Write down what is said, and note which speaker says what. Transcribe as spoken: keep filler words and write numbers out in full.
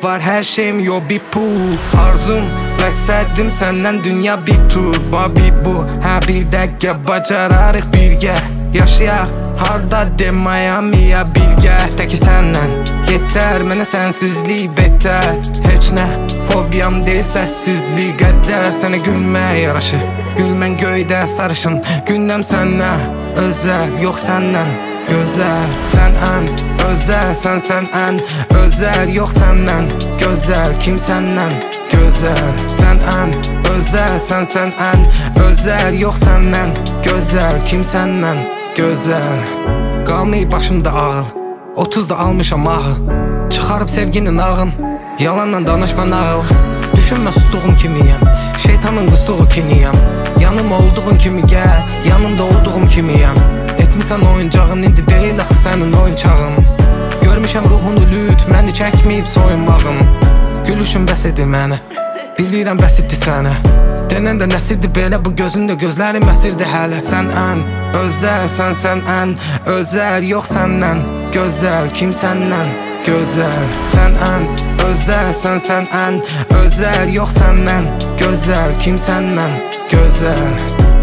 Speaker 1: var her şeyim yo bir pul. Arzum, məqsədim səndən dünya bir tur. Babi bu, hə bir dəqiqə bacararıq birgə. Yaşayaq, harda de Miami'ya birgə. Təki səndən yetər, mənə sənsizlik betər. Heç nə, fobiyam deyil səssizlik qədər. Sənə gülmək yaraşır, gülmən göydə sarışın. Gündəm sənə özəl, yox səndən gözəl. Sən ən özəl, sən sən ən özəl, yox səndən gözəl. Kim səndən gözəl? Sən ən özəl, sən sən ən özəl, yox səndən gözəl. Kim səndən gözəl? Qalmayıb başımda ağıl, otuzda almışam ağıl. Çıxarıb sevginin ağın, yalanla danışma nağıl. Düşünmə sustuğum kimiyəm, şeytanın qıstuğu kiniyəm. Yanım olduğun kimi gəl, yanımda olduğum kimiyəm. Etmisən oyuncağın, indi deyil axı sənin oyuncağın. Görmüşəm ruhunu lüt, məni çəkməyib soyunmağım. Gülüşün bəs edir mənə, bilirəm bəs etdi sənə. Denən də nəsirdi belə, bu gözündə gözlərim əsirdi hələ. Sən ən özəl, sən sən ən özəl, yox səndən gözəl. Kim səndən gözəl? Sən ən özəl, sən sən ən özəl, yox səndən gözəl. Kim səndən gözəl?